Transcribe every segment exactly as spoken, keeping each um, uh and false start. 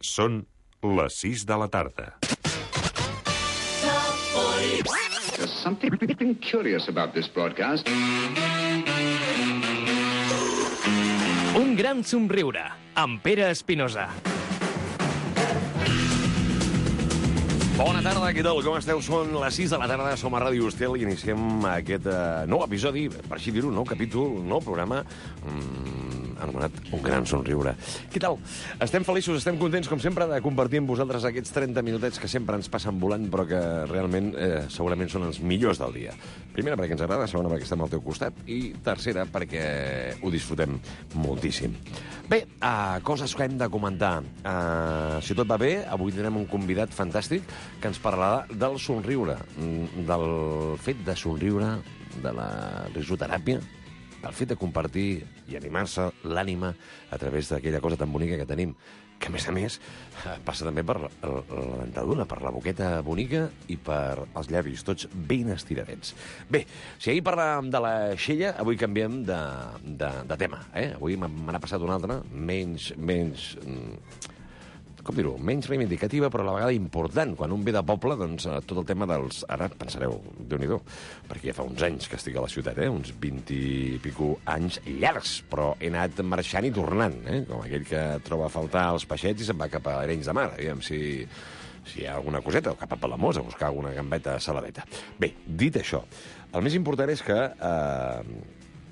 Són les sis de la tarda. There's something curious about this broadcast. Un gran somriure, amb Pere Espinosa. Bona tarda, què tal? Com esteu? Són les sis de la tarda, som a Ràdio Estel i iniciem aquest uh, nou episodi, per així dir-ho, nou capítol, nou programa, um, anomenat Un gran somriure. Què tal? Estem feliços, estem contents, com sempre, de compartir amb vosaltres aquests trenta minutets que sempre ens passen volant, però que realment eh, segurament són els millors del dia. Primera, perquè ens agrada, segona, perquè estem al teu costat, i tercera, perquè ho disfrutem moltíssim. Bé, uh, coses que hem de comentar. Uh, si tot va bé, avui tindrem un convidat fantàstic que ens parlarà del somriure, del fet de somriure, de la risoteràpia, del fet de compartir i animar-se l'ànima a través d'aquella cosa tan bonica que tenim, que, a més a més, passa també per la, la dentadura, per la boqueta bonica i per els llavis, tots ben estiradets. Bé, si ahir parlàvem de la xella, avui canviem de, de, de tema. Eh? Avui me n'ha passat una altra, menys... menys com dir-ho, menys reivindicativa, però a la vegada important. Quan un ve de poble, doncs, tot el tema dels... Ara pensareu, Déu-n'hi-do, perquè ja fa uns anys que estic a la ciutat, eh? Uns vint i pico anys llargs, però he anat marxant i tornant, eh? Com aquell que troba a faltar els peixets i se'n va cap a Arenys de Mar, aviam si, si hi ha alguna coseta, o cap a Palamós a buscar alguna gambeta saladeta. Bé, dit això, el més important és que... Eh,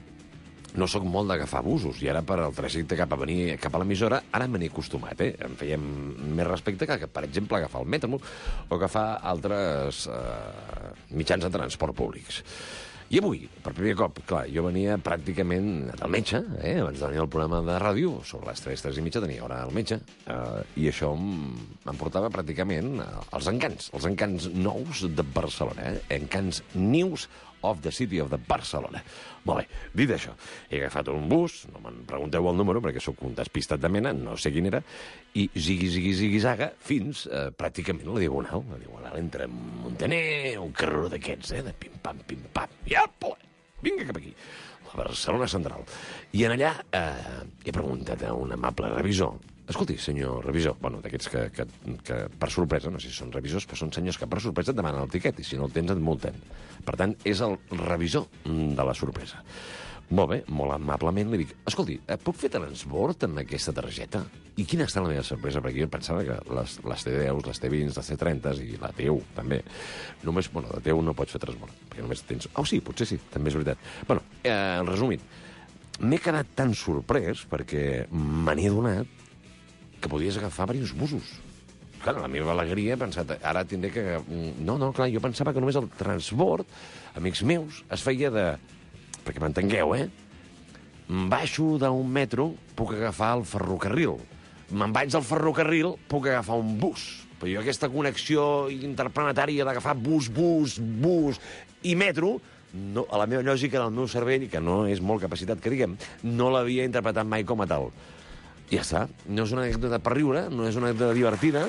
no sóc molt d'agafar busos, i ara per al trajecte cap a venir cap a l'emissora, ara me n'he acostumat, eh? Em feia més respecte que, per exemple, agafar el metro o agafar altres eh, mitjans de transport públics. I avui, per primer cop, clar, jo venia pràcticament del metge, eh? Abans de venir al programa de ràdio, sobre les tres, tres i mitja tenia hora al metge, eh, i això em portava pràcticament als encants, els encants nous de Barcelona, eh? Encants News of the City of the Barcelona. Molt bé, dit això, he agafat un bus, no me'n pregunteu el número, perquè sóc un despistat de mena, no sé quin era, i zigui, zigui, zigui, zaga, fins eh, pràcticament a la Diagonal. La Diagonal entre Montaner, un carreró d'aquests, eh, de pim-pam, pim-pam, i apa, vinga cap aquí, la Barcelona Central. I en allà eh, he preguntat a un amable revisor, escolti, senyor revisor, bueno, d'aquests que, que, que per sorpresa, no sé si són revisors, però són senyors que per sorpresa et demanen el tiquet, i si no el tens et multen. Per tant, és el revisor de la sorpresa. Molt bé, molt amablement li dic, escolti, puc fer transbord amb aquesta targeta? I quina està la meva sorpresa? Perquè jo pensava que les, les T deus, les T vint, les T trenta i la T u també, només, bueno, la T u no pots fer transbord, perquè només tens... Oh, sí, potser sí, també és veritat. Bueno, eh, resumint, m'he quedat tan sorprès perquè me n'he donat que podies agafar diversos busos. Clar, la meva alegria he pensat, ara tindré que... No, no, clar, jo pensava que només el transbord, amics meus, es feia de... Perquè m'entengueu, eh? Em baixo d'un metro, puc agafar el ferrocarril. Me'n vaig al ferrocarril, puc agafar un bus. Però jo aquesta connexió interplanetària d'agafar bus, bus, bus i metro, no, a la meva lògica, del meu cervell, que no és molt capacitat que diguem, no l'havia interpretat mai com a tal. Ja està. No és una anècdota per riure, no és una anècdota divertida,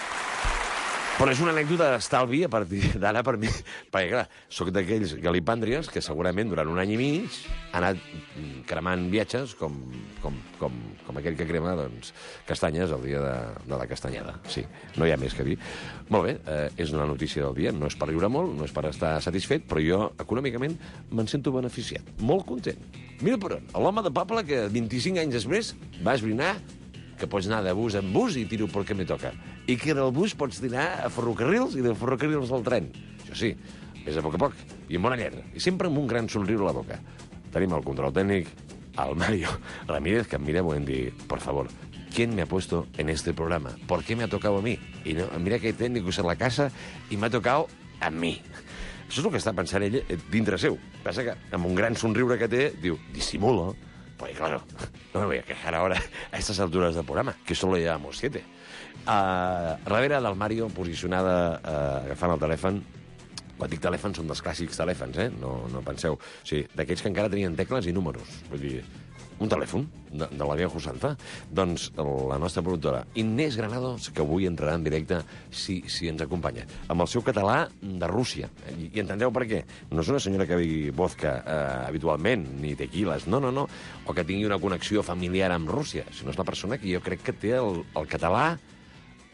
però és una anècdota d'estalvi a partir d'ara per mi. Perquè, clar, soc d'aquells galipàndries que segurament durant un any i mig ha anat cremant viatges com, com, com, com aquell que crema, doncs, castanyes el dia de, de la castanyada. Sí, no hi ha més que dir. Molt bé, eh, és una notícia del dia. No és per riure molt, no és per estar satisfet, però jo, econòmicament, me'n sento beneficiat. Molt content. Mira per on, l'home de poble que vint-i-cinc anys després va esbrinar que pots anar de bus en bus i tiro pel que me toca. I que del bus pots anar a ferrocarrils i de ferrocarrils al tren. Això sí, és a poc a poc i amb bona lletra. I sempre amb un gran somriure a la boca. Tenim el control tècnic, el Mario Ramírez, que em mira volent dir, por favor, ¿quién me ha puesto en este programa? ¿Por qué me ha tocado a mí? Y no, mira que técnico es en la casa y me ha tocado a mí. Això és el que està pensant ell dintre seu. Passa que amb un gran somriure que té, diu, disimula. Pues claro, no me voy a quejar ahora a estas alturas del programa, que solo llevamos siete. Uh, darrere del Mario, posicionada, uh, agafant el telèfon, quan dic telèfon són dels clàssics telèfons, eh? No, no penseu. O sigui, d'aquells que encara tenien tecles i números. Vull dir, un telèfon de, de la vieja usanza. Doncs la nostra productora, Inés Granados, que avui entrarà en directe si, si ens acompanya, amb el seu català de Rússia. I, i entendreu per què. No és una senyora que begui vodka eh, habitualment, ni tequiles, no, no, no, o que tingui una connexió familiar amb Rússia, sinó és la persona que jo crec que té el, el català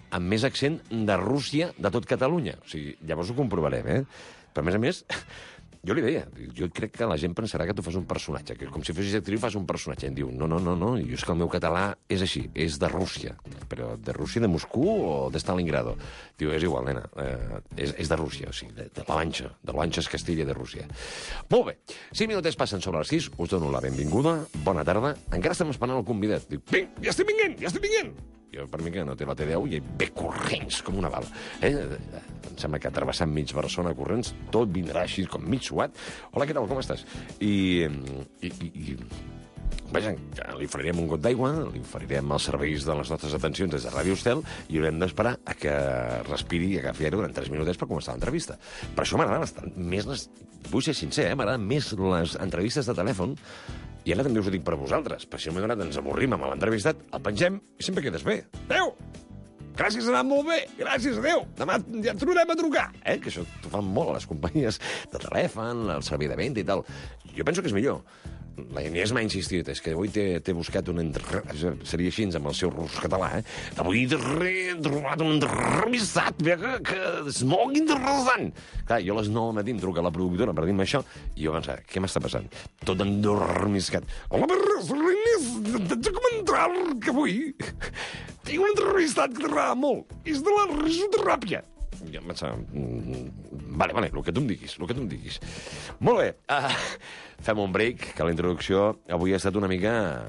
amb més accent de Rússia de tot Catalunya. O sigui, llavors ho comprovarem, eh? Però, a més a més, jo li deia, jo crec que la gent pensarà que tu fas un personatge, que com si fossis actriu fas un personatge. Em diu, no, no, no, no, jo és que el meu català és així, és de Rússia. Però de Rússia, de Moscou o de Stalingrado? Diu, és igual, nena, eh, és, és de Rússia, o sigui, de, de la Manxa, de la Manxa és Castilla de Rússia. Molt bé, cinc minutets passen sobre les sis, us dono la benvinguda, bona tarda, encara estem esperant el convidat. Diu, vinc, ja estic vinguent, ja estic vinguent! Jo, per mi, que no té la T deu, i ve corrents, com una bala. Eh? Em sembla que travessant mig Barcelona corrents, tot vindrà així, com mig suat. Hola, què tal, com estàs? I... i, i, i vaja, li oferirem un got d'aigua, li oferirem els serveis de les nostres atencions des de Ràdio Estel i haurem d'esperar a que respiri i agafi aire durant tres minutets per començar l'entrevista. Per això m'agraden bastant més les... Vull ser sincer, eh? M'agraden més les entrevistes de telèfon. I ara també us ho dic per vosaltres, perquè si no m'he donat ens avorrim amb l'entrevistat, el pengem i sempre quedes bé. Adéu! Gràcies, ha anat molt bé. Gràcies, adéu. Demà ja et tornarem a trucar. Eh? Que això t'ho fan molt a les companyies de telèfon, el servei de venda i tal. Jo penso que és millor. La Inés m'ha insistit, és que avui t'he buscat un... Entre... Seria així, amb el seu rus català, eh? Avui t'he trobat un entrevistat que, que és molt interessant. Clar, jo a les nou del matí em truca la productora per dir-me això i jo pensava, què m'està passant? Tot endormiscat. Hola, Berres, la Inés, t'haig de comentar que avui tinc un entrevistat que t'agrada molt. És de la risoteràpia. Jo em pensava, vale, vale, el que tu em diguis, el que tu em diguis. Molt bé, uh, fem un break, que la introducció avui ha estat una mica,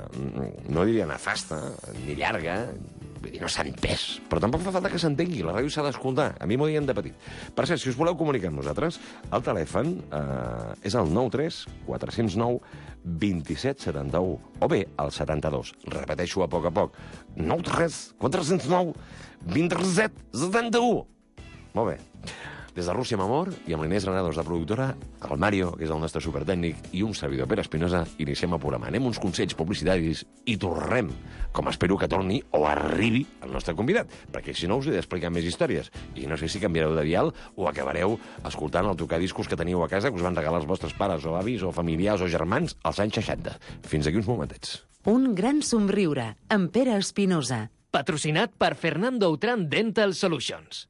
no diria nefasta, ni llarga, vull dir, no s'ha entès, però tampoc fa falta que s'entengui, la ràdio s'ha d'escoltar, a mi m'ho diuen de petit. Per cert, si us voleu comunicar amb nosaltres, el telèfon uh, és el nou tres quatre zero nou dos set set u, o bé el setanta-dos, repeteixo a poc a poc, nou tres quatre zero nou dos set set u. Molt bé. Des de Rússia amb amor i amb l'Inés Granados, la productora, el Mario, que és el nostre supertècnic, i un servidor, Pere Espinosa, iniciem el programa. Anem uns consells publicitaris i tornem, com espero que torni o arribi el nostre convidat, perquè si no us he d'explicar més històries. I no sé si canviareu de dial o acabareu escoltant el tocadiscos que teniu a casa que us van regalar els vostres pares o avis o familiars o germans als anys seixanta. Fins aquí uns momentets. Un gran somriure, amb Pere Espinosa. Patrocinat per Fernando Autran Dental Solutions.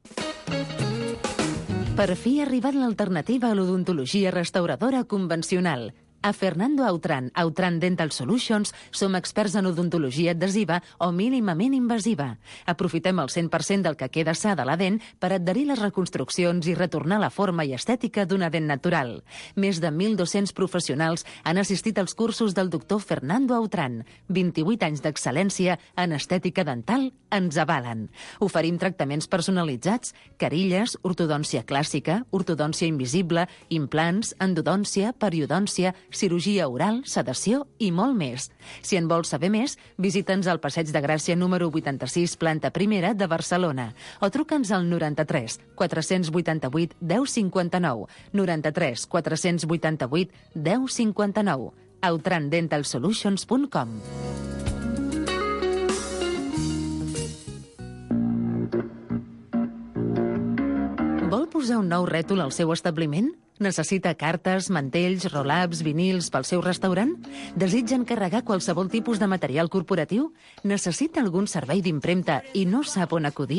Per fi ha arribat l'alternativa a l'odontologia restauradora convencional. A Fernando Autran, Autran Dental Solutions, som experts en odontologia adhesiva o mínimament invasiva. Aprofitem el cent per cent del que queda sa de la dent per adherir les reconstruccions i retornar la forma i estètica d'una dent natural. Més de mil dos-cents professionals han assistit als cursos del doctor Fernando Autran. vint-i-vuit anys d'excel·lència en estètica dental ens avalen. Oferim tractaments personalitzats, carilles, ortodòncia clàssica, ortodòncia invisible, implants, endodòncia, periodòncia, cirurgia oral, sedació i molt més. Si en vols saber més, visita'ns al Passeig de Gràcia número vuitanta-sis, planta primera de Barcelona, o truca'ns al noranta-tres quatre vuitanta-vuit deu cinquanta-nou, noranta-tres quatre vuitanta-vuit deu cinquanta-nou, autran dental solutions punt com. Vol posar un nou rètol al seu establiment? Necessita cartes, mantells, roll-ups, vinils pel seu restaurant? Desitja encarregar qualsevol tipus de material corporatiu? Necessita algun servei d'impremta i no sap on acudir?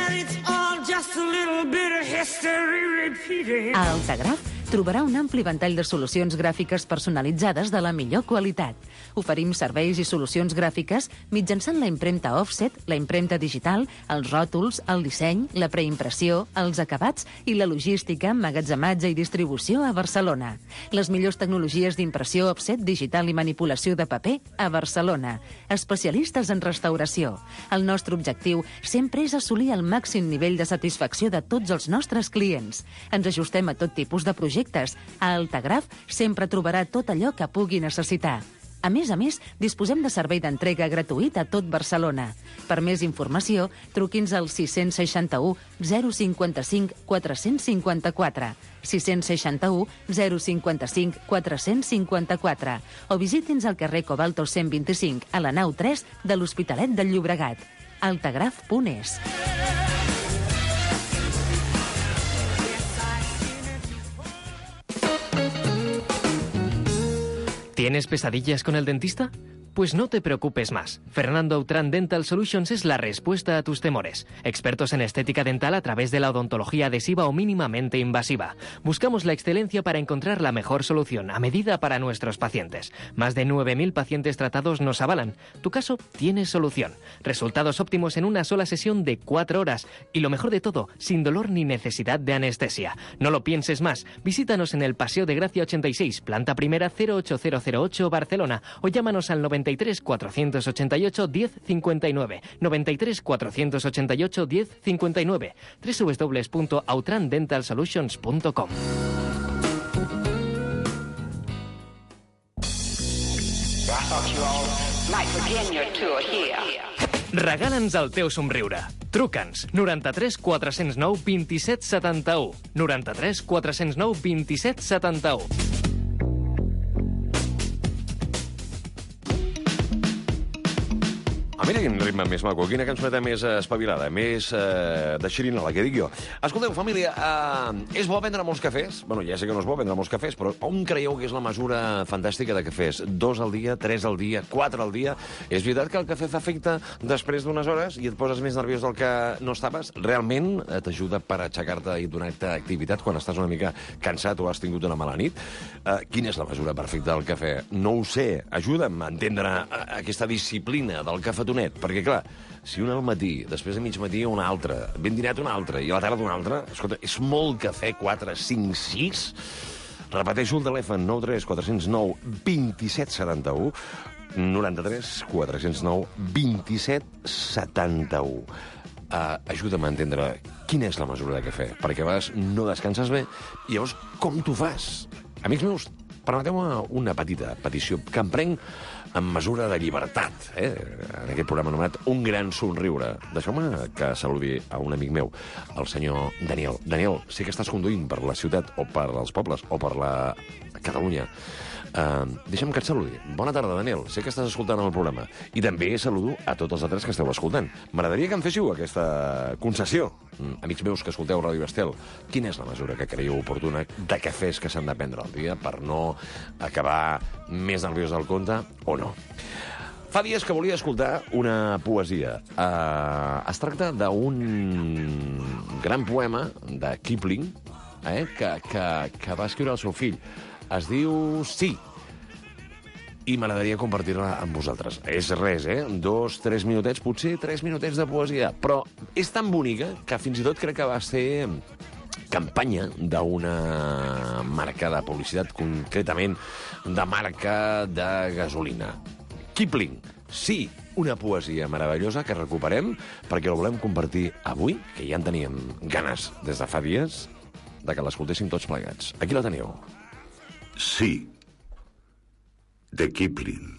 A Altagraf trobarà un ampli ventall de solucions gràfiques personalitzades de la millor qualitat. Oferim serveis i solucions gràfiques mitjançant la impremta offset, la impremta digital, els ròtols, el disseny, la preimpressió, els acabats i la logística, emmagatzematge i distribució a Barcelona. Les millors tecnologies d'impressió offset, digital i manipulació de paper a Barcelona. Especialistes en restauració. El nostre objectiu sempre és assolir el màxim nivell de satisfacció de tots els nostres clients. Ens ajustem a tot tipus de projectes. A Altagraf sempre trobarà tot allò que pugui necessitar. A més a més, disposem de servei d'entrega gratuït a tot Barcelona. Per més informació, truqui'ns al sis sis u zero cinquanta-cinc quatre cinquanta-quatre, sis sis u zero cinquanta-cinc quatre cinquanta-quatre, o visiti'ns al carrer Cobalto cent vint-i-cinc, a la nau tres de l'Hospitalet del Llobregat. altagraf punt es. ¿Tienes pesadillas con el dentista? Pues no te preocupes más. Fernando Autrán Dental Solutions es la respuesta a tus temores. Expertos en estética dental a través de la odontología adhesiva o mínimamente invasiva. Buscamos la excelencia para encontrar la mejor solución a medida para nuestros pacientes. Más de nueve mil pacientes tratados nos avalan. Tu caso tiene solución. Resultados óptimos en una sola sesión de cuatro horas. Y lo mejor de todo, sin dolor ni necesidad de anestesia. No lo pienses más. Visítanos en el Paseo de Gracia ochenta y seis, planta primera cero ocho cero cero ocho, Barcelona. O llámanos al noventa y tres, cuatrocientos ochenta y ocho, diez cincuenta y nueve. noventa y tres, cuatrocientos ochenta y ocho, diez cincuenta y nueve. doble u doble u doble u punto autran dental solutions punto com. Regala'ns el teu somriure. Truca'ns. noranta-tres quatre-cents nou vint-i-set setanta-u. noranta-tres quatre-cents nou vint-i-set setanta-u. Ah, mira quin ritme més maco, quina cançoneta més espavilada, més eh, de xirinola, que dic jo. Escolteu, família, eh, és bo prendre molts cafès? Bueno, ja sé que no és bo prendre molts cafès, però on creieu que és la mesura fantàstica de cafès? Dos al dia, tres al dia, quatre al dia? És veritat que el cafè fa efecte després d'unes hores i et poses més nerviós del que no estaves? Realment t'ajuda per aixecar-te i donar-te activitat quan estàs una mica cansat o has tingut una mala nit? Eh, quina és la mesura perfecta del cafè? No ho sé. Ajuda'm a entendre aquesta disciplina del cafè perquè, clar, si un al matí, després de mig matí un altre, ben dinat un altre, i a la tarda un altre, escolta, és molt cafè, quatre, cinc, sis... Repeteixo el telèfon, nou tres quatre-cents nou vint-i-set setanta-u, noranta-tres quatre-cents nou vint-i-set setanta-u. Uh, ajuda'm a entendre quina és la mesura de cafè, perquè a vegades no descanses bé, i llavors com t'ho fas? Amics meus, permeteu-me una petita petició, que em prenc en mesura de llibertat, eh? En aquest programa anomenat Un gran somriure. Deixeu-me que saludi a un amic meu, el senyor Daniel. Daniel, sé que estàs conduint per la ciutat, o per els pobles, o per la Catalunya. Uh, deixa'm que et saludi. Bona tarda, Daniel. Sé que estàs escoltant el programa. I també saludo a tots els altres que esteu escoltant. M'agradaria que em féssiu aquesta concessió. Mm, amics meus que escolteu Ràdio Estel, quina és la mesura que creieu oportuna de cafès que s'han de prendre al dia per no acabar més nerviós del compte o no? Fa dies que volia escoltar una poesia. Uh, es tracta d'un gran poema de Kipling, eh, que, que, que va escriure el seu fill. Es diu Sí, i m'agradaria compartir-la amb vosaltres. És res, eh? Dos, tres minutets, potser tres minutets de poesia, però és tan bonica que fins i tot crec que va ser campanya d'una marca de publicitat, concretament de marca de gasolina. Kipling, Sí, una poesia meravellosa que recuperem perquè la volem compartir avui, que ja en teníem ganes des de fa dies de que l'escoltéssim tots plegats. Aquí la teniu. Sí, de Kipling.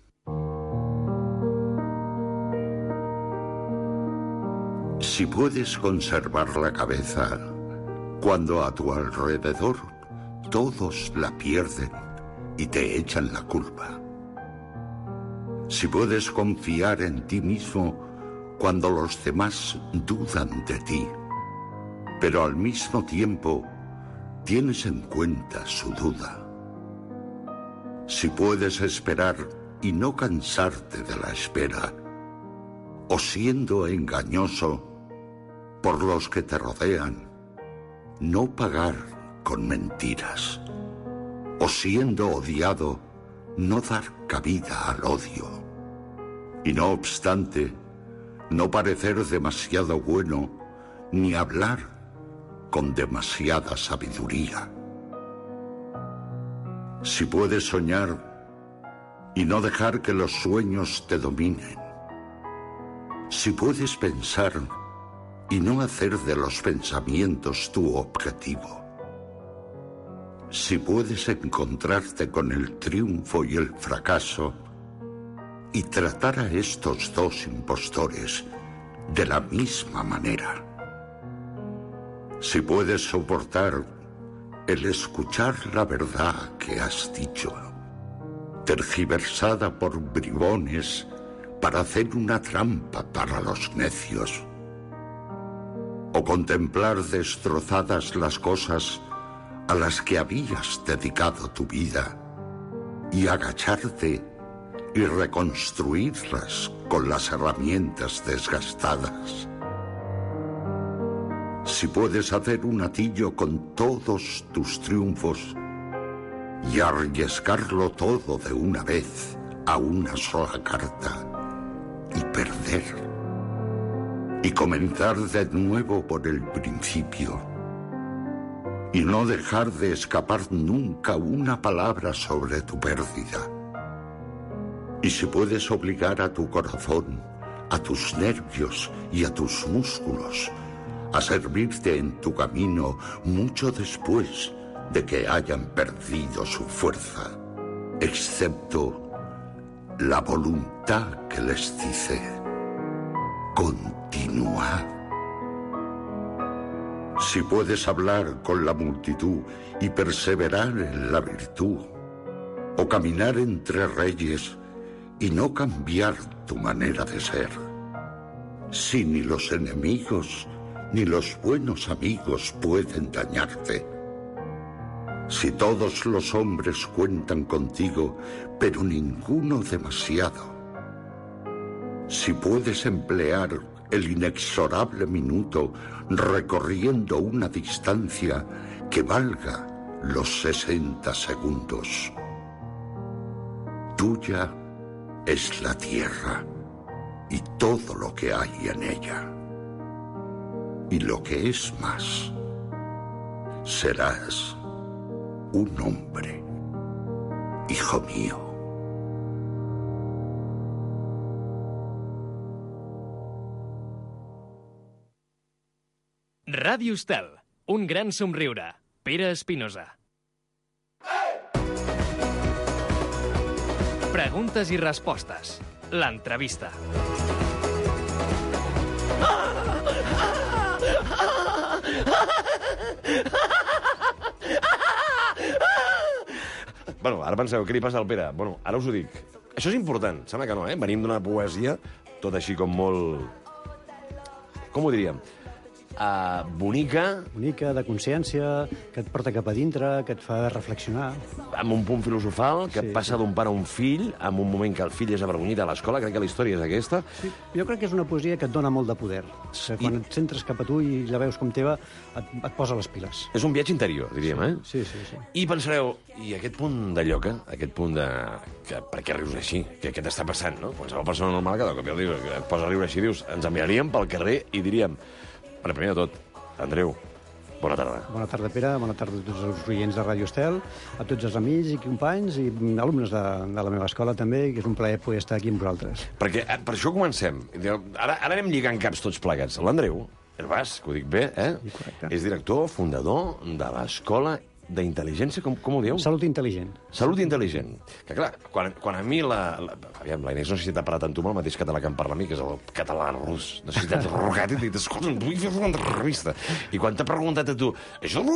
Si puedes conservar la cabeza cuando a tu alrededor todos la pierden y te echan la culpa. Si puedes confiar en ti mismo cuando los demás dudan de ti, pero al mismo tiempo tienes en cuenta su duda. Si puedes esperar y no cansarte de la espera, o siendo engañoso por los que te rodean, no pagar con mentiras, o siendo odiado, no dar cabida al odio, y no obstante, no parecer demasiado bueno ni hablar con demasiada sabiduría. Si puedes soñar y no dejar que los sueños te dominen. Si puedes pensar y no hacer de los pensamientos tu objetivo. Si puedes encontrarte con el triunfo y el fracaso y tratar a estos dos impostores de la misma manera. Si puedes soportar el escuchar la verdad que has dicho, tergiversada por bribones para hacer una trampa para los necios, o contemplar destrozadas las cosas a las que habías dedicado tu vida y agacharte y reconstruirlas con las herramientas desgastadas. Si puedes hacer un atillo con todos tus triunfos y arriesgarlo todo de una vez a una sola carta y perder, y comenzar de nuevo por el principio, y no dejar de escapar nunca una palabra sobre tu pérdida. Y si puedes obligar a tu corazón, a tus nervios y a tus músculos a servirte en tu camino mucho después de que hayan perdido su fuerza, excepto la voluntad que les dice: continúa. Si puedes hablar con la multitud y perseverar en la virtud, o caminar entre reyes y no cambiar tu manera de ser, si ni los enemigos ni los buenos amigos pueden dañarte, si todos los hombres cuentan contigo, pero ninguno demasiado, si puedes emplear el inexorable minuto recorriendo una distancia que valga los sesenta segundos, tuya es la tierra y todo lo que hay en ella. Y lo que es más, serás un hombre, hijo mío. Ràdio Estel, un gran somriure. Pere Espinosa. Preguntes i respostes. L'entrevista. Bueno, ara penseu, què li passa al Pere? Bueno, ara us ho dic. Això és important, sembla que no, eh? Venim d'una poesia, tot així com molt... Com ho diríem? Uh, bonica... Bonica, de consciència, que et porta cap a dintre, que et fa reflexionar. Amb un punt filosofal, que Sí, passa sí. d'un pare a un fill, en un moment que el fill és avergonyit a l'escola, crec que la història és aquesta. Sí, jo crec que és una poesia que et dona molt de poder. Que quan I- et centres cap a tu i la veus com teva, et, et posa les piles. És un viatge interior, diríem, eh? Sí, sí, sí. I pensareu, i aquest punt de lloca, aquest punt de... Que, per què rius així? Què, què t'està passant, no? Qualsevol persona normal que de cop i volta dius, et posa a riure així, dius, ens enviaríem pel carrer i diríem... Bueno, primer de tot, Andreu, bona tarda. Bona tarda, Pere, bona tarda a tots els oients de Ràdio Estel, a tots els amics i companys i alumnes de, de la meva escola també, que és un plaer poder estar aquí amb vosaltres. Perquè eh, per això comencem. Ara, ara anem lligant caps tots plegats. L'Andreu Herbàs, que ho dic bé, eh? Sí, correcte. És director, fundador de l'Escola d'Intel·ligència, com, com ho dieu? Salut intel·ligent. Salut intel·ligent. Que clar, quan, quan a mi la... la aviam, la Inés no necessita parlar tant tu amb el mateix català que em parla a mi, que és el català rus. Necessita rogat i dir, escolta, vull fer una entrevista. I quan t'ha preguntat a tu, això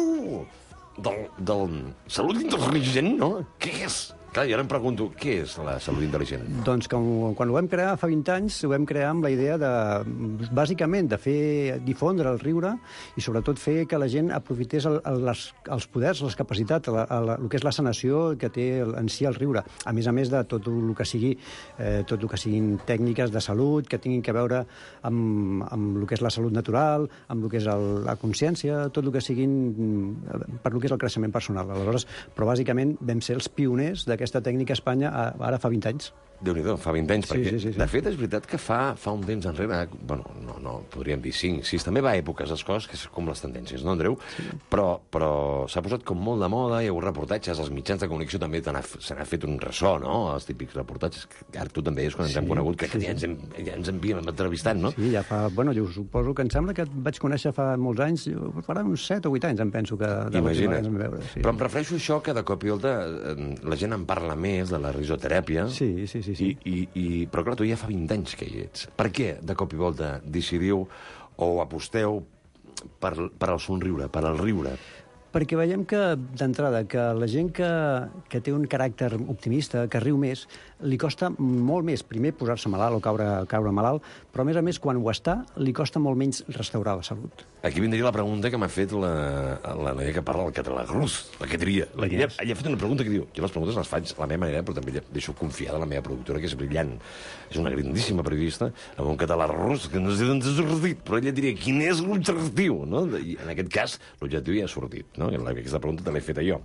del, del salut intel·ligent, no? Què és? Clar, jo ara em pregunto, què és la salut intel·ligent? Doncs com, quan ho vam crear fa vint anys, ho vam crear amb la idea de, bàsicament, de fer difondre el riure i sobretot fer que la gent aprofités el, el, les, els poders, les capacitats, la, la, el que és la sanació que té en si el riure. A més a més de tot el que sigui, eh, tot el que siguin tècniques de salut, que tinguin que veure amb, amb el que és la salut natural, amb el que és el, la consciència, tot el que siguin per el que és el creixement personal. Aleshores, però bàsicament vam ser els pioners de aquesta tècnica a Espanya ara fa vint anys. Déu-n'hi-do, fa vint anys, Sí, perquè, sí, sí, sí. de fet, és veritat que fa, fa un temps enrere, bueno, no, no, podríem dir cinc, sis, també va a èpoques, les coses, que és com les tendències, no, Andreu? Sí. Però, però s'ha posat com molt de moda, hi ha hagut reportatges, els mitjans de comunicació també se n'ha fet un ressò, no?, els típics reportatges, que ara tu també és quan ens Sí, hem conegut, crec sí, que ja ens hem, ja ens enviem entrevistant, no? Sí, ja fa... Bueno, jo suposo que em sembla que et vaig conèixer fa molts anys, farà uns set o vuit anys, em penso, que de l'última Imagina't. vegada em veure. Sí. Però em refereixo a això que de cop i volta eh, la gent en parla més de la risoteràpia. Sí, sí, sí, sí. I, i, i, però clar, tu ja fa vint anys que hi ets. Per què de cop i volta decidiu o aposteu per, per el somriure, per al riure? Perquè veiem que, d'entrada, que la gent que, que té un caràcter optimista, que riu més, li costa molt més, primer, posar-se malalt o caure, caure malalt, però, a més a més, quan ho està, li costa molt menys restaurar la salut. Aquí vindria la pregunta que m'ha fet la, la noia que parla del català rus, la que tria. La ella, ella ha fet una pregunta que diu, jo les preguntes les faig a la meva manera, però també deixo confiar de la meva productora, que és brillant. És una grandíssima periodista, amb un català rus, que no sé d'on s'ha sortit, però ella diria, quin és l'objectiu? No? I en aquest cas, l'objectiu ja ha sortit. No? Aquesta pregunta te l'he feta jo.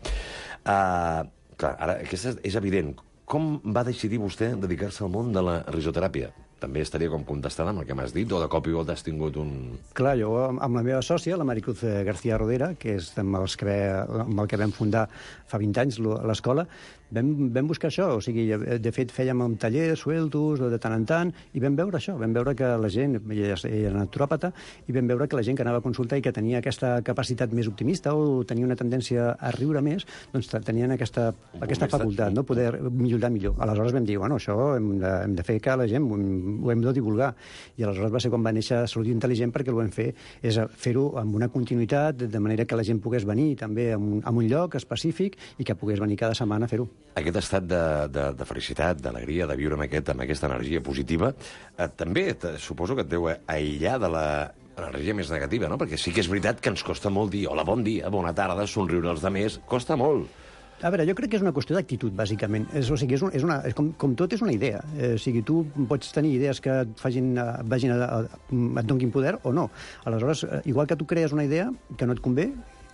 Uh, clar, ara, aquesta és evident. Com va decidir vostè dedicar-se al món de la risoteràpia? També estaria com contestada amb el que m'has dit, o de cop i volta has tingut un... Clar, jo amb la meva sòcia, la Maricruz García Rodera, que és amb, els que ve, amb el que vam fundar fa vint anys l'escola, vam, vam buscar això. O sigui, de fet, fèiem un taller, sueltos, de tant en tant, i vam veure això. Vam veure que la gent, ella era naturòpata, i vam veure que la gent que anava a consultar i que tenia aquesta capacitat més optimista o tenia una tendència a riure més, doncs tenien aquesta, aquesta facultat, no? Poder millorar millor. Aleshores vam dir, bueno, això hem de, hem de fer que la gent ho hem de divulgar. I aleshores va ser quan va néixer Salut Intel·ligent, perquè el que vam fer és fer-ho amb una continuïtat, de manera que la gent pogués venir també a un, a un lloc específic i que pogués venir cada setmana a fer-ho. Aquest estat de, de, de felicitat, d'alegria, de viure amb, aquest, amb aquesta energia positiva, eh, també suposo que et deu aïllar de la energia més negativa, no? Perquè sí que és veritat que ens costa molt dir hola, bon dia, bona tarda, somriure als altres, costa molt. A veure, jo crec que és una qüestió d'actitud, bàsicament. És, o sigui, és, un, és una, és com, com tot, és una idea. Eh, o sigui, tu pots tenir idees que et, facin, vagin a, a, et donin poder o no. Aleshores, igual que tu crees una idea que no et convé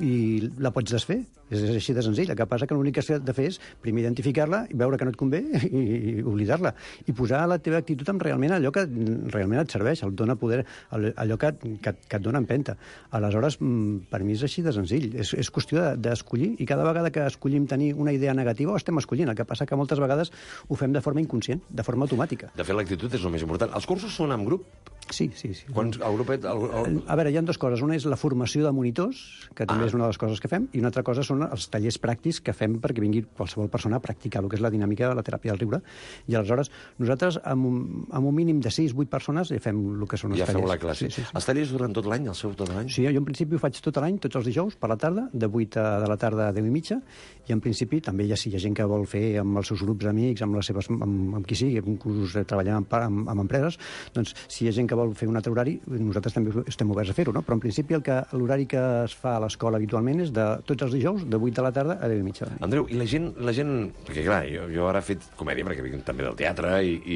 i la pots desfer, és així de senzill. El que passa que l'únic que has de fer és primer identificar-la i veure que no et convé i, i oblidar-la. I posar la teva actitud en realment allò que realment et serveix, el dona poder, allò que, que, que et dona empenta. Aleshores, per mi és així de senzill. És, és qüestió d'escollir, i cada vegada que escollim tenir una idea negativa, ho estem escollint. El que passa que moltes vegades ho fem de forma inconscient, de forma automàtica. De fet, l'actitud és el més important. Els cursos són en grup? Sí, sí, sí. Quants, el grupet, el, el... A veure, hi ha dues coses. Una és la formació de monitors, que també ah. és una de les coses que fem, i una altra cosa són els tallers pràctics que fem perquè vingui qualsevol persona a practicar el que és la dinàmica de la teràpia del riure. I aleshores, nosaltres, amb un, amb un mínim de sis vuit persones, ja fem el que són els ja tallers. Ja feu la classe. Sí, sí, sí. Els tallers duren tot l'any, el seu tot l'any? Sí, jo en principi ho faig tot l'any, tots els dijous, per la tarda, de vuit de la tarda a deu i mitja, i en principi també hi ha, si hi ha gent que vol fer amb els seus grups d'amics, amb les seves, amb, amb qui sigui, inclús treballant amb, amb, amb empreses, doncs si hi ha gent que vol fer un altre horari, nosaltres també estem oberts a fer-ho, no? Però en principi el que l'horari que es fa a l'escola habitualment és de tots els dijous, de vuit de la tarda a deu i mitja. Andreu, i la gent, la gent... Perquè, clar, jo, jo ara he fet comèdia perquè vinc també del teatre i, i,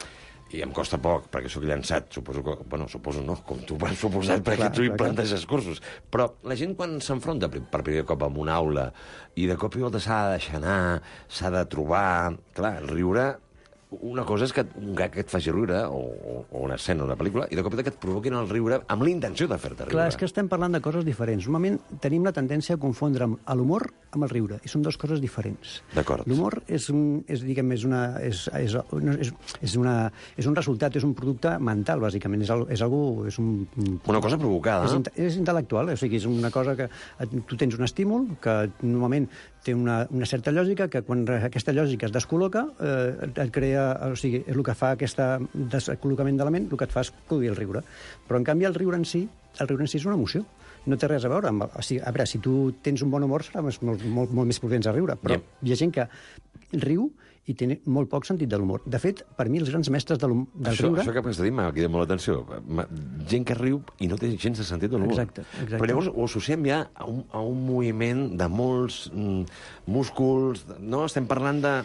i em costa poc, perquè sóc llançat, suposo que... Bueno, suposo no, com tu has suposat, perquè clar, tu hi planteges cursos. Però la gent, quan s'enfronta per primer cop amb una aula i de cop i volta s'ha de deixar anar, s'ha de trobar... Clar, el riure... Una cosa és que un gag que et faci riure, o, o una escena, una pel·lícula, i de cop i volta que et provoquin el riure amb la intenció de fer-te riure. Clar, és que estem parlant de coses diferents. Normalment tenim la tendència a confondre l'humor amb el riure, i són dues coses diferents. D'acord. L'humor és, un, és, diguem, és, una, és, és, és, és, una, és un resultat, és un producte mental, bàsicament. És, al, és, algú, és un... Una cosa provocada, és, no? És intel·lectual, o sigui, és una cosa que tu tens un estímul que normalment té una, una certa lògica, que quan aquesta lògica es descol·loca, eh, et crea, o sigui, és el que fa aquest descol·locament de la ment, el que et fa és produir el riure. Però, en canvi, el riure en si, el riure en si és una emoció. No té res a veure amb... O sigui, a veure, si tu tens un bon humor, serà molt, molt, molt més propens a riure, però yeah. hi ha gent que riu i té molt poc sentit de l'humor. De fet, per mi, els grans mestres de del això, riure... Això que m'has de dir m'ha cridat molt l'atenció. Gent que riu i no té gens de sentit de l'humor. Exacte, exacte. Però llavors ho associem ja a un, a un moviment de molts mm, músculs... No? Estem parlant de...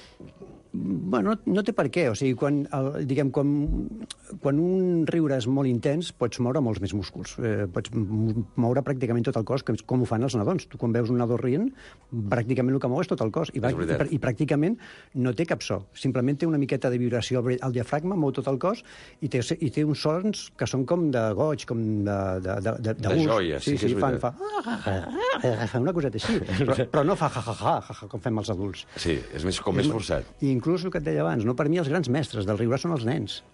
Bueno, no, no té per què. O sigui, quan, el, diguem, quan, quan un riure és molt intens, pots moure molts més músculs. Eh, pots moure pràcticament tot el cos, com ho fan els nadons. Tu, quan veus un nadó rient, pràcticament el que mou és tot el cos. I, va, i, i pràcticament no té cap so. Simplement té una miqueta de vibració al diafragma, mou tot el cos, i té, i té uns sons que són com de goig, com de... De, de, de, de, de joia, sí, sí, sí, fan, fa, fa una coseta així. Però, però no fa ja-ja-ja, ja, com fem els adults. Sí, és més, com més forçat. I inclús el que et deia abans, no? Per mi els grans mestres del riure són els nens.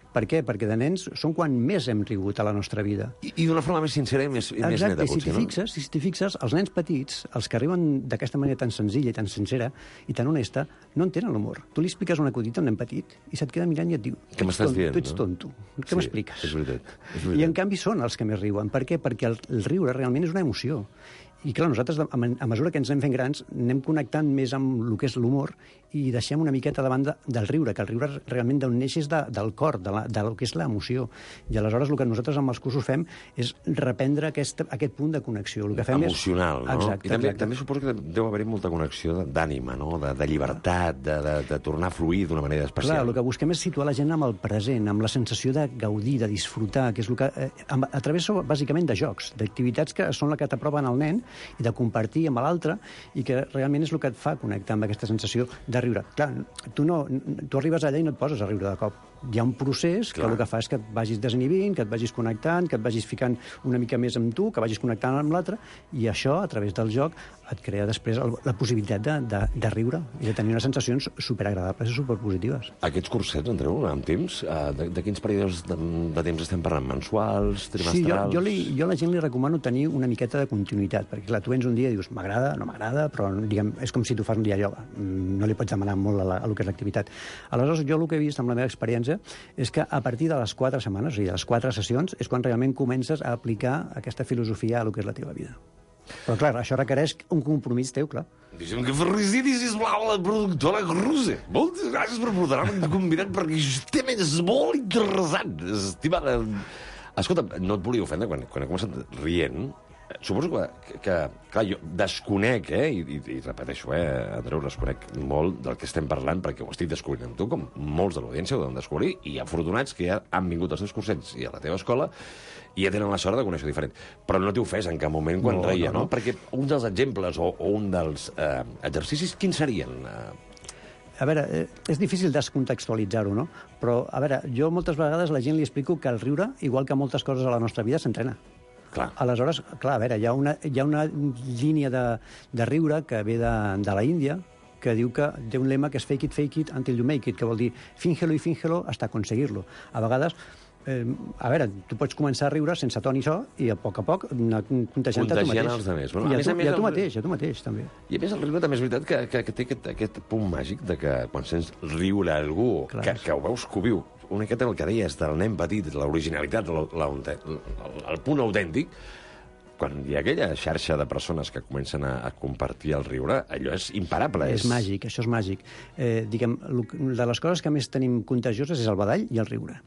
Per què? Perquè de nens són quan més hem rigut a la nostra vida. I, i d'una forma més sincera i més, i més Exacte, neta, i si potser, t'hi no? fixes, si t'hi fixes, els nens petits, els que arriben d'aquesta manera tan senzilla i tan sincera i tan honesta, no entenen l'humor. Tu li expliques un acudit a un nen petit i se't queda mirant i et diu: Què m'estàs dient, tu ets no? tonto, què Sí, m'expliques? és veritat, és I veritat. en canvi són els que més riuen. Per què? Perquè el, el riure realment és una emoció. I clar, nosaltres, a, a mesura que ens anem fent grans, anem connectant més amb el que és l'humor i deixem una miqueta de banda del riure, que el riure realment d'on neix és de, del cor, de, la, del que és l'emoció. I aleshores el que nosaltres amb els cursos fem és reprendre aquest, aquest punt de connexió. El que fem Emocional, és... no? Exacte, I també, exacte. també suposo que deu haver-hi molta connexió d'ànima, no? De, de llibertat, de, de, de tornar a fluir d'una manera especial. Clar, el que busquem és situar la gent amb el present, amb la sensació de gaudir, de disfrutar, que és el que... Eh, a través, bàsicament, de jocs, d'activitats que són la que t'apropen al nen i de compartir amb l'altre i que realment és el que et fa connectar amb aquesta sensació de riure. Clar, tu, no, tu arribes allà i no et poses a riure de cop. Hi ha un procés Clar. que el que fa és que et vagis desinhibint, que et vagis connectant, que et vagis ficant una mica més amb tu, que vagis connectant amb l'altre, i això, a través del joc, et crea després el, la possibilitat de, de, de riure i de tenir unes sensacions superagradables i superpositives. Aquests cursets, Andreu, amb temps, eh, de, de quins períodes de, de temps estem parlant? Mensuals, trimestrals? Sí, jo, jo, li, jo a la gent li recomano tenir una miqueta de continuïtat, perquè clar, tu vens un dia i dius, m'agrada, no m'agrada, però diguem, és com si tu fas un dia ioga. No li pots demanar molt a, la, a lo que és l'activitat. Aleshores, jo el que he vist amb la meva experiència és que a partir de les quatre setmanes, o sigui, de les quatre sessions, és quan realment comences a aplicar aquesta filosofia a lo que és la teva vida. Però, clar, això requereix un compromís teu, clar. Deixa'm que feliciti, sisplau, la productora Gruse. Moltes gràcies per portar-me convidat, perquè justament és molt interessant. Estimada... Escolta, no et volia ofendre quan, quan he començat rient. Suposo que, que, clar, jo desconec, eh, i, i, i repeteixo, eh, Andreu, desconec molt del que estem parlant, perquè ho estic descobrint amb tu, com molts de l'audiència ho deuen descobrir, i afortunats que ja han vingut als teus cursets i a la teva escola, i ja tenen la sort de conèixer diferent. Però no t'he ofès en cap moment quan No, reia, no, no? no. Perquè un dels exemples o, o un dels eh, exercicis, quins serien? Eh, A veure, eh, és difícil descontextualitzar-ho, no? Però, a veure, jo moltes vegades a la gent li explico que el riure, igual que moltes coses a la nostra vida, s'entrena. clar. Aleshores, clar, a veure, hi ha una, hi ha una línia de, de riure que ve de, de la Índia, que diu que té un lema que és fake it, fake it, until you make it, que vol dir fíngelo i fíngelo hasta conseguirlo. A vegades, eh, a veure, tu pots començar a riure sense to ni so i a poc a poc anar contagiant-te a tu Contagiant mateix. els altres. Bueno, I a a, més tu, a més, i a tu el- mateix, a tu mateix, també. I a més el riure també és veritat que, que, que té aquest, aquest punt màgic de que quan sents riure a algú Clar. que, que ho veus que ho viu, una miqueta el que deies del nen petit, l'originalitat, la, la, el, el punt autèntic, quan hi ha aquella xarxa de persones que comencen a, a compartir el riure, allò és imparable. És màgic, això és màgic. Eh, diguem, lo- de les coses que més tenim contagioses és el badall i el riure.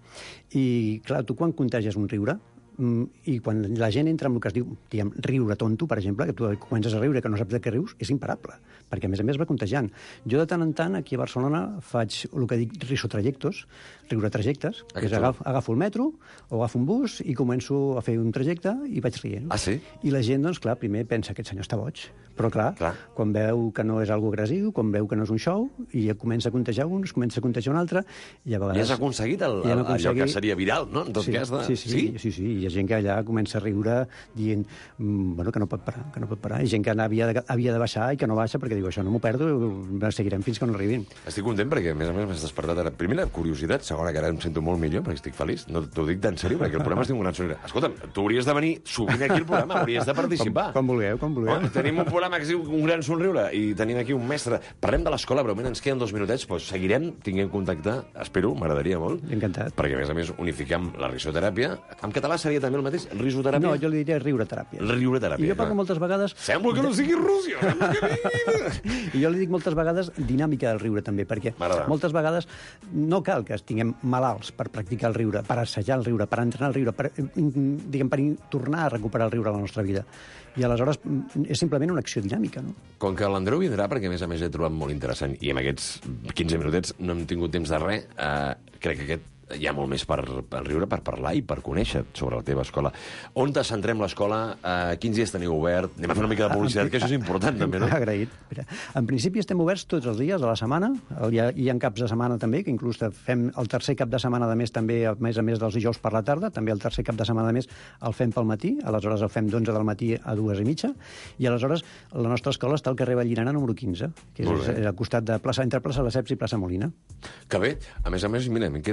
I, clar, tu quan contagies un riure, mm, i quan la gent entra en el que es diu, diguem, riure tonto, per exemple, que tu comences a riure que no saps de què rius, és imparable, perquè a més a més va contagiant. Jo de tant en tant, aquí a Barcelona, faig el que dic risotrajectos, riure trajectes, que és Aquest agafo, agafo el metro o agafo un bus i començo a fer un trajecte i vaig rient. Ah, sí? I la gent, doncs, clar, primer pensa que aquest senyor està boig, però clar, Clar. quan veu que no és algo agressiu, quan veu que no és un show, i ja comença a contagiar uns, comença a contagiar un altre, i a I vegades... has aconseguit el, Ja hem el, allò que aconseguit- seria viral, no? En tot sí, cas, de... sí, sí, sí, sí, sí, hi ha gent que allà comença a riure dient mm, bueno, que no pot parar, que no pot parar. Hi ha gent que havia de, havia de baixar i que no baixa perquè diu, això no m'ho perdo, seguirem fins que no arribin. Estic content perquè, a més a més, m'has despertat ara. Primera curiositat, segona que ara em sento molt millor perquè estic feliç. No t'ho dic d'en sèrio, perquè el programa es diu un gran somriure. Escolta'm, tu hauries de venir sovint aquí al programa, hauries de participar. Com, com vulgueu, com vulgueu. Oh, tenim un programa que es diu Un gran somriure i tenim aquí un mestre. Parlem de l'escola, breument, ens queden dos minutets, doncs seguirem, tinguem contacte, espero, m'agradaria molt. Encantat. Perquè, a més a més, unifiquem la risoteràpia. En català seria també el mateix, risoteràpia? No, jo li diria riure-teràpia. Riure-teràpia, I jo parlo clar. moltes vegades... Sembla que no sigui Rússia, sembla que vingui... I jo li dic moltes vegades dinàmica del riure, també, perquè M'agrada. moltes vegades no cal que estiguem malalts per practicar el riure, per assajar el riure, per entrenar el riure, per, diguem, per tornar a recuperar el riure a la nostra vida. I aleshores és simplement una acció dinàmica, no? Com que l'Andreu vindrà, perquè a més a més l'he trobat molt interessant, i en aquests quinze minutets no hem tingut temps de res, eh, crec que aquest hi ha molt més per, per riure, per parlar i per conèixer sobre la teva escola. On te centrem l'escola? Eh, quins dies teniu obert? Anem a fer una mica de publicitat, que això és important, també, no? Agraït. Mira, en principi estem oberts tots els dies de la setmana. Hi ha, hi ha caps de setmana també, que inclús fem el tercer cap de setmana de mes també, a més a més dels dijous per la tarda, també el tercer cap de setmana de mes el fem pel matí, aleshores el fem d'onze del matí a dues i mitja, i aleshores la nostra escola està al carrer Vallirana número quinze, que Molt és, bé. és al costat de plaça, entre plaça Lesseps i plaça Molina. Que bé. A més a més, mira, em queda a prop de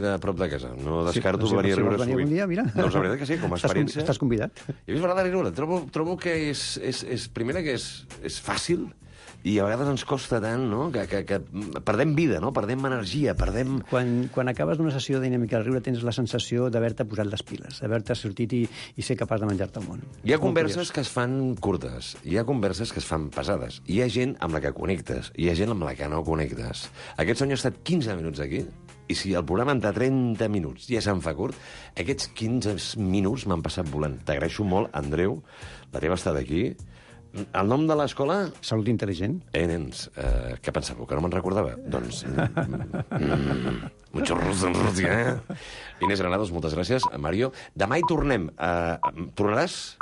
de casa. No descarto Sí, no sé, venir a si riure vols venir sovint. algun dia, mira. Doncs la veritat que sí, com a Estàs convi- experiència... estàs convidat. I a més m'agrada riure. Trobo, trobo que és, és, és... Primera, que és, és fàcil i a vegades ens costa tant, no?, que, que, que perdem vida, no?, perdem energia, perdem... Quan, quan acabes d'una sessió de dinàmica del riure tens la sensació d'haver-te posat les piles, d'haver-te sortit i, i ser capaç de menjar-te el món. Hi ha Molt converses curiós. que es fan curtes, hi ha converses que es fan pesades, hi ha gent amb la que connectes, hi ha gent amb la que no connectes. Aquest senyor ha estat quinze minuts aquí, i si el programa de trenta minuts ja se'n fa curt, aquests quinze minuts m'han passat volant. T'agraeixo molt, Andreu, la teva estada aquí. El nom de l'escola? Salut intel·ligent. Eh, nens, eh, què pensàveu, que no me'n recordava? Doncs... Mm, mucho rus, eh? Inés Granados, moltes gràcies. Mario, demà hi tornem. Eh, tornaràs?